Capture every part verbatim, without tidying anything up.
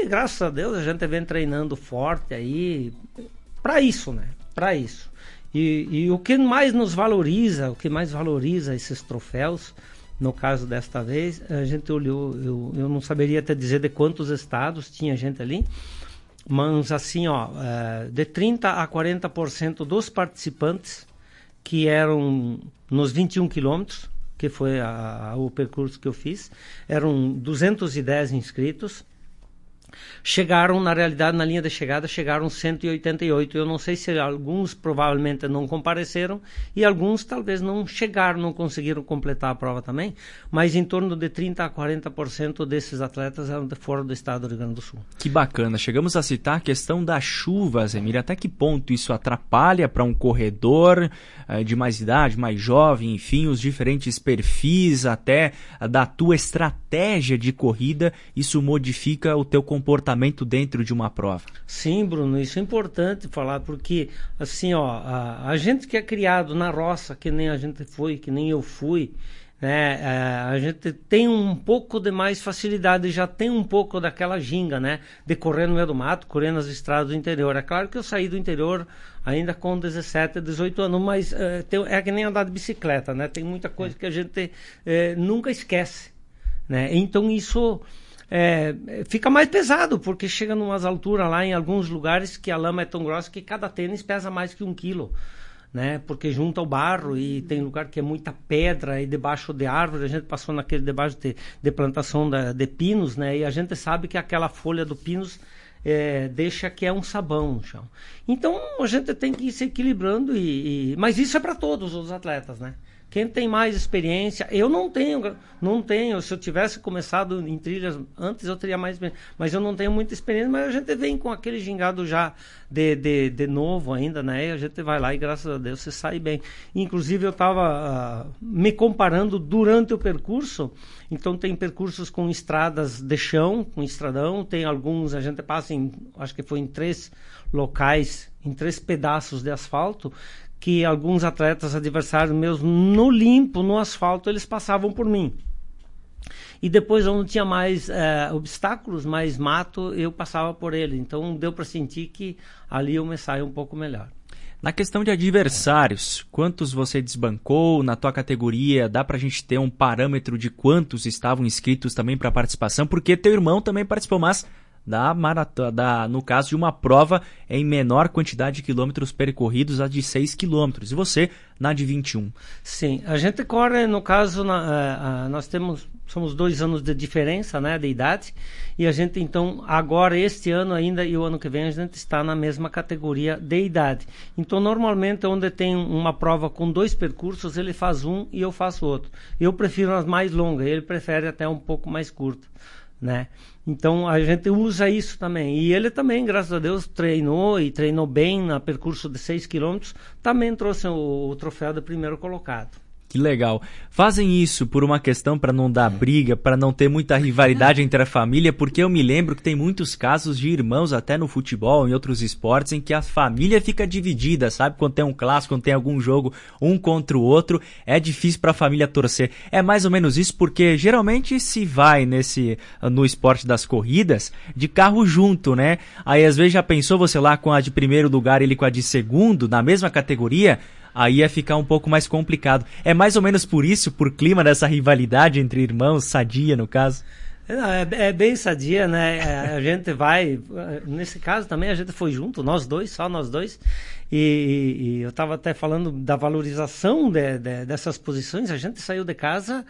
graças a Deus, a gente vem treinando forte aí para isso, né? Para isso. E, e o que mais nos valoriza, o que mais valoriza esses troféus, no caso desta vez, a gente olhou, eu, eu não saberia até dizer de quantos estados tinha gente ali, mas assim, ó, de trinta a quarenta por cento dos participantes que eram nos vinte e um quilômetros, que foi a, a, o percurso que eu fiz, eram duzentos e dez inscritos, chegaram, na realidade, na linha de chegada, chegaram cento e oitenta e oito. Eu não sei se alguns provavelmente não compareceram e alguns talvez não chegaram, não conseguiram completar a prova também, mas em torno de trinta a quarenta por cento desses atletas eram de fora do estado do Rio Grande do Sul. Que bacana. Chegamos a citar a questão da chuva, Zemir. Até que ponto isso atrapalha para um corredor eh, de mais idade, mais jovem, enfim, os diferentes perfis, até da tua estratégia de corrida, isso modifica o teu comportamento comportamento dentro de uma prova? Sim, Bruno, isso é importante falar, porque assim, ó, a, a gente que é criado na roça, que nem a gente foi, que nem eu fui, né, a, a gente tem um pouco de mais facilidade, já tem um pouco daquela ginga, né, de correr no meio do mato, correr nas estradas do interior. É claro que eu saí do interior ainda com dezessete, dezoito anos, mas é, tem, é que nem andar de bicicleta, né, tem muita coisa que a gente é, nunca esquece, né, então isso... É, fica mais pesado, porque chega em umas alturas lá em alguns lugares que a lama é tão grossa que cada tênis pesa mais que um quilo, né? Porque junta o barro e tem lugar que é muita pedra e debaixo de árvore. A gente passou naquele debaixo de, de plantação da, de pinos, né? E a gente sabe que aquela folha do pinos é, deixa que é um sabão no chão. Então a gente tem que ir se equilibrando, e, e... mas isso é para todos os atletas, né? Quem tem mais experiência, eu não tenho, não tenho, se eu tivesse começado em trilhas antes eu teria mais experiência, mas eu não tenho muita experiência, mas a gente vem com aquele gingado já de, de, de novo ainda, né, e a gente vai lá e graças a Deus você sai bem. Inclusive eu estava uh, me comparando durante o percurso, então tem percursos com estradas de chão, com estradão, tem alguns, a gente passa em, acho que foi em três locais, em três pedaços de asfalto, que alguns atletas adversários meus, no limpo, no asfalto, eles passavam por mim. E depois, onde tinha mais é, obstáculos, mais mato, eu passava por ele. Então, deu para sentir que ali eu me saio um pouco melhor. Na questão de adversários, quantos você desbancou na tua categoria? Dá pra gente ter um parâmetro de quantos estavam inscritos também para participação? Porque teu irmão também participou, mas... Da maratona, da, no caso de uma prova em menor quantidade de quilômetros percorridos, a de seis quilômetros, e você na de vinte e um. Sim, a gente corre, no caso, na, a, a, nós temos, somos dois anos de diferença, né, de idade, e a gente então, agora este ano ainda e o ano que vem, a gente está na mesma categoria de idade. Então, normalmente, onde tem uma prova com dois percursos, ele faz um e eu faço outro. Eu prefiro as mais longas, ele prefere até um pouco mais curta, né? Então a gente usa isso também, e ele também, graças a Deus, treinou e treinou bem no percurso de seis quilômetros, também trouxe o, o troféu de primeiro colocado. Que legal. Fazem isso por uma questão para não dar briga, para não ter muita rivalidade entre a família, porque eu me lembro que tem muitos casos de irmãos, até no futebol, em outros esportes, em que a família fica dividida, sabe? Quando tem um clássico, quando tem algum jogo, um contra o outro, é difícil para a família torcer. É mais ou menos isso, porque geralmente se vai nesse, no esporte das corridas, de carro junto, né? Aí às vezes já pensou você lá com a de primeiro lugar, ele com a de segundo, na mesma categoria? Aí ia ficar um pouco mais complicado. É mais ou menos por isso, por clima dessa rivalidade entre irmãos, sadia no caso? É, é bem sadia, né? A gente vai, nesse caso também a gente foi junto, nós dois, só nós dois, e, e eu estava até falando da valorização de, de, dessas posições. A gente saiu de casa,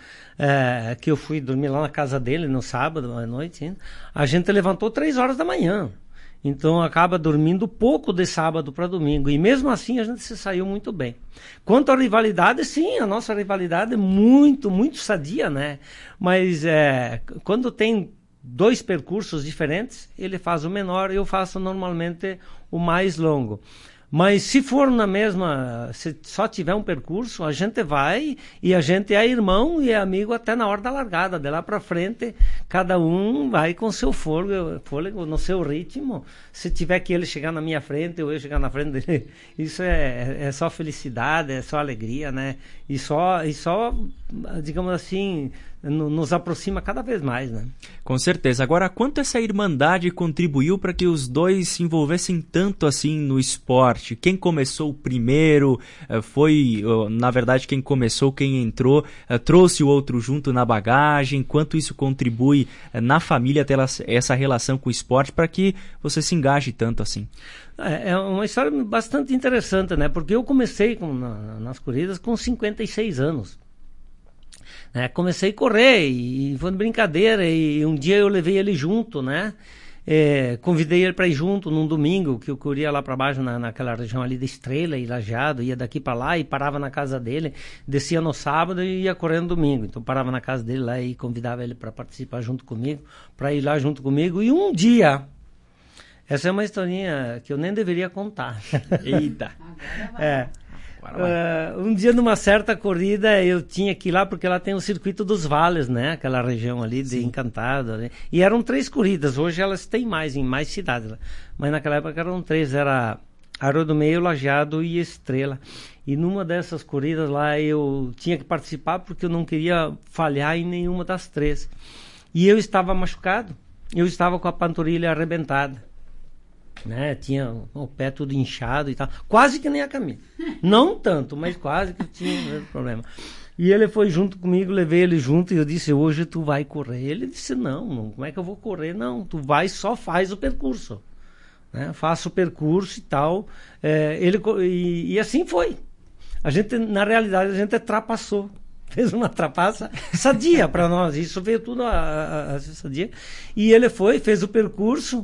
é, que eu fui dormir lá na casa dele no sábado à noite, hein? A gente levantou três horas da manhã. Então acaba dormindo pouco de sábado para domingo. E mesmo assim a gente se saiu muito bem. Quanto à rivalidade, sim, a nossa rivalidade é muito, muito sadia, né? Mas é, quando tem dois percursos diferentes, ele faz o menor e eu faço normalmente o mais longo. Mas se for na mesma, se só tiver um percurso, a gente vai e a gente é irmão e é amigo até na hora da largada. De lá para frente, cada um vai com seu fôlego, fôlego, no seu ritmo. Se tiver que ele chegar na minha frente ou eu chegar na frente dele, isso é, é só felicidade, é só alegria, né? E só, e só, digamos assim, nos aproxima cada vez mais, né? Com certeza. Agora, quanto essa irmandade contribuiu para que os dois se envolvessem tanto assim no esporte? Quem começou primeiro, foi, na verdade, quem começou, quem entrou, trouxe o outro junto na bagagem? Quanto isso contribui na família ter essa relação com o esporte para que você se engaje tanto assim? É uma história bastante interessante, né? Porque eu comecei com, na, nas corridas com cinquenta e seis anos. É, comecei a correr e foi de brincadeira, e um dia eu levei ele junto, né? É, convidei ele para ir junto num domingo, que eu corria lá para baixo na, naquela região ali da Estrela e Lajeado, ia daqui para lá e parava na casa dele, descia no sábado e ia correndo no domingo. Então parava na casa dele lá e convidava ele para participar junto comigo, para ir lá junto comigo. E um dia, essa é uma historinha que eu nem deveria contar. Eita! É. Uh, um dia numa certa corrida eu tinha que ir lá porque lá tem o circuito dos vales, né? Aquela região ali de Encantado, né? E eram três corridas, hoje elas têm mais em mais cidades, mas naquela época eram três, era Arroio do Meio, Lajeado e Estrela. E numa dessas corridas lá eu tinha que participar porque eu não queria falhar em nenhuma das três. E eu estava machucado, eu estava com a panturrilha arrebentada. Né, tinha o pé tudo inchado e tal, quase que nem a Camila, não tanto, mas quase que tinha problema. E ele foi junto comigo, levei ele junto e eu disse, hoje tu vai correr. Ele disse, não, não, como é que eu vou correr? Não, tu vai, só faz o percurso, né? Faça o percurso e tal. É, ele, e, e assim foi. A gente, na realidade, a gente trapassou. Fez uma trapaça sadia para nós, isso veio tudo a, a, a sadia. E ele foi, fez o percurso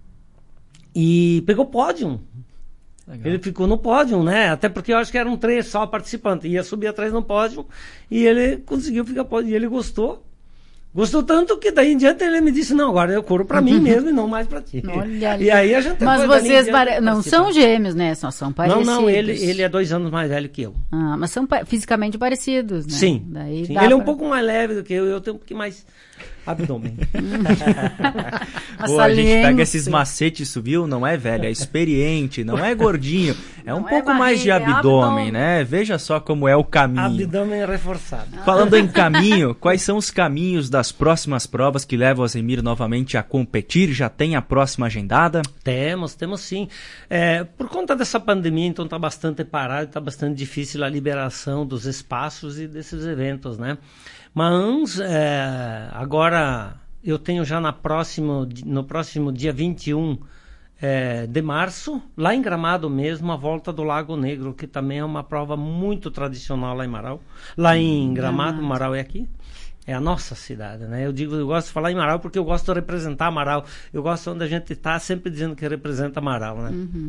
e pegou pódio. Legal. Ele ficou no pódio, né? Até porque eu acho que eram três só participantes. Ia subir atrás no pódio e ele conseguiu ficar pódio. E ele gostou. Gostou tanto que daí em diante ele me disse, não, agora eu corro pra mim mesmo e não mais pra ti. Olha e aí a gente... Mas vocês pare... não são gêmeos, né? Só são parecidos. Não, não, ele, ele é dois anos mais velho que eu. Ah, mas são pa... fisicamente parecidos, né? Sim. Daí sim. Dá ele é um pra... pouco mais leve do que eu, eu tenho um pouquinho mais abdômen. Pô, a gente pega esses macetes, isso, viu? Não é velho, é experiente, não é gordinho. É não um é pouco barriga, mais de abdômen, é abdômen, né? Veja só como é o caminho. Abdômen reforçado. Falando em caminho, quais são os caminhos das próximas provas que levam o Azemir novamente a competir? Já tem a próxima agendada? Temos, temos sim. É, por conta dessa pandemia, então está bastante parado, está bastante difícil a liberação dos espaços e desses eventos, né? Mas é, agora eu tenho já na próximo, no próximo dia vinte e um é, de março, lá em Gramado mesmo, a volta do Lago Negro, que também é uma prova muito tradicional lá em Marau. Lá em Gramado, Marau é aqui. É a nossa cidade, né? Eu digo, eu gosto de falar em Marau porque eu gosto de representar Marau. Eu gosto onde a gente está sempre dizendo que representa Marau, né? Uhum.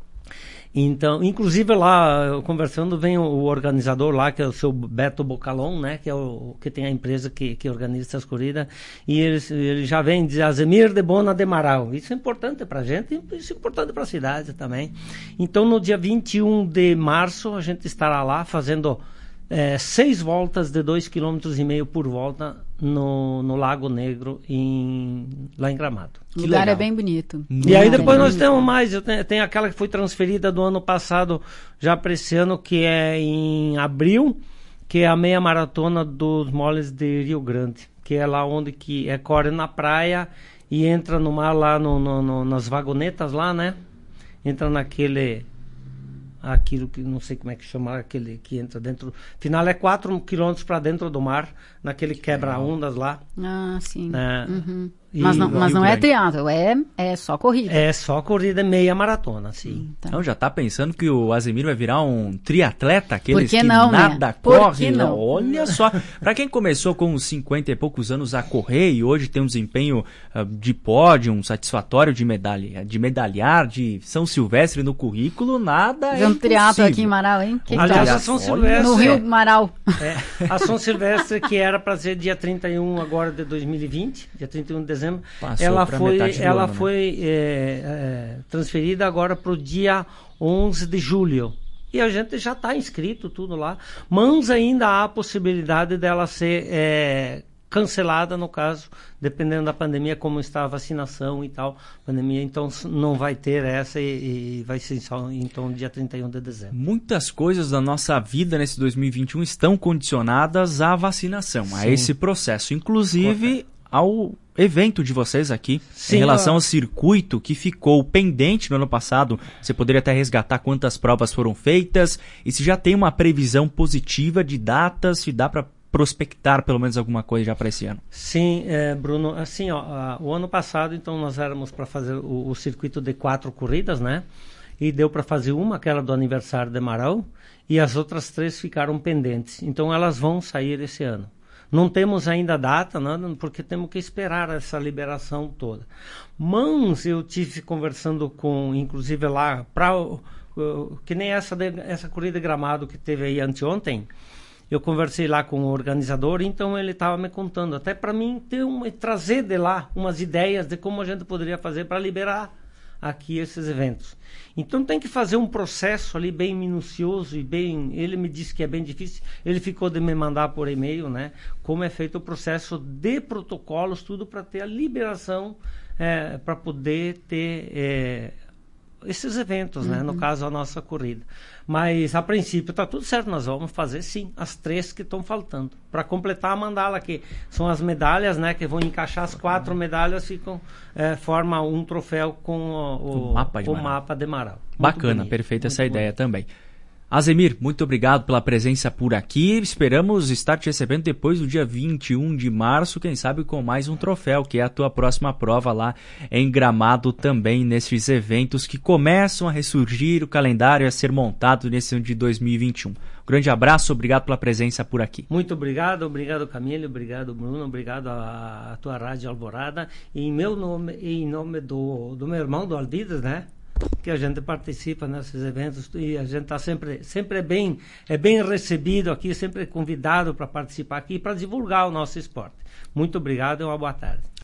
Então, inclusive lá, eu conversando, vem o, o organizador lá, que é o seu Beto Bocalon, né? Que é o que tem a empresa que, que organiza essas corridas. E ele, ele já vem dizer Azemir de Bona de Marau. Isso é importante pra gente e isso é importante pra cidade também. Então, no dia vinte e um de março, a gente estará lá fazendo é, seis voltas de dois vírgula cinco quilômetros por volta no, no Lago Negro, em, lá em Gramado. O lugar legal. É bem bonito. Muito e aí depois nós temos mais, eu tenho, tem aquela que foi transferida do ano passado já para esse ano, que é em abril, que é a meia maratona dos moles de Rio Grande, que é lá onde que é corre na praia e entra no mar lá no, no, no, nas vagonetas lá, né? Entra naquele... aquilo que não sei como é que chama, aquele que entra dentro, final é quatro quilômetros para dentro do mar, naquele quebra-ondas lá. Ah, sim. É, uhum. Mas não, mas não é triatlo, é, é só corrida. É só corrida, meia maratona, sim. Então, então já tá pensando que o Azemir vai virar um triatleta, aqueles que, que não, nada né? correm. Não? Olha só, para quem começou com uns cinquenta e poucos anos a correr e hoje tem um desempenho uh, de pódio, um satisfatório de medalha, de medalhar, de São Silvestre no currículo, nada é um triatlo aqui em Marau, hein? Que Aliás, a São Silvestre... No Rio Marau. É, a São Silvestre, que era para ser dia trinta e um agora de dois mil e vinte, dia trinta e um de dezembro, Passou ela foi, ela ano, foi né? é, é, transferida agora para o dia onze de julho. E a gente já está inscrito tudo lá. Mas ainda há a possibilidade dela ser é, cancelada, no caso, dependendo da pandemia, como está a vacinação e tal, pandemia, então não vai ter essa e, e vai ser só então dia trinta e um de dezembro. Muitas coisas da nossa vida nesse dois mil e vinte e um estão condicionadas à vacinação, Sim. a esse processo, inclusive Correto. ao evento de vocês aqui, Sim, em relação ó. ao circuito que ficou pendente no ano passado. Você poderia até resgatar quantas provas foram feitas e se já tem uma previsão positiva de datas, se dá para prospectar pelo menos alguma coisa já para esse ano. Sim, é, Bruno, assim, ó, a, o ano passado, então, nós éramos para fazer o, o circuito de quatro corridas, né? E deu para fazer uma, aquela do aniversário de Marau, e as outras três ficaram pendentes. Então, elas vão sair esse ano. Não temos ainda data, nada, porque temos que esperar essa liberação toda. Mas eu tive conversando com, inclusive lá, pra, uh, que nem essa, de, essa corrida de gramado que teve aí anteontem, eu conversei lá com o organizador, então ele estava me contando, até para mim ter uma, trazer de lá umas ideias de como a gente poderia fazer para liberar aqui esses eventos. Então tem que fazer um processo ali bem minucioso e bem, ele me disse que é bem difícil, ele ficou de me mandar por e-mail, né, como é feito o processo de protocolos, tudo para ter a liberação, é, para poder ter é, esses eventos, uhum. né, no caso a nossa corrida. Mas a princípio está tudo certo, nós vamos fazer sim as três que estão faltando para completar a mandala, que são as medalhas, né, que vão encaixar as quatro medalhas, ficam é, forma um troféu com o, o, mapa, de o mapa de Marau. Bacana, bonito, perfeita essa bonito. Ideia também. Azemir, muito obrigado pela presença por aqui. Esperamos estar te recebendo depois do dia vinte e um de março, quem sabe com mais um troféu, que é a tua próxima prova lá em Gramado também, nesses eventos que começam a ressurgir, o calendário a ser montado nesse ano de dois mil e vinte e um. Um grande abraço, obrigado pela presença por aqui. Muito obrigado, obrigado Camilo, obrigado Bruno, obrigado a, a tua Rádio Alvorada. E em meu nome e em nome do, do meu irmão, do Aldidas, né? Que a gente participa nesses eventos e a gente está sempre, sempre é bem, é bem recebido aqui, sempre convidado para participar aqui, para divulgar o nosso esporte. Muito obrigado e uma boa tarde.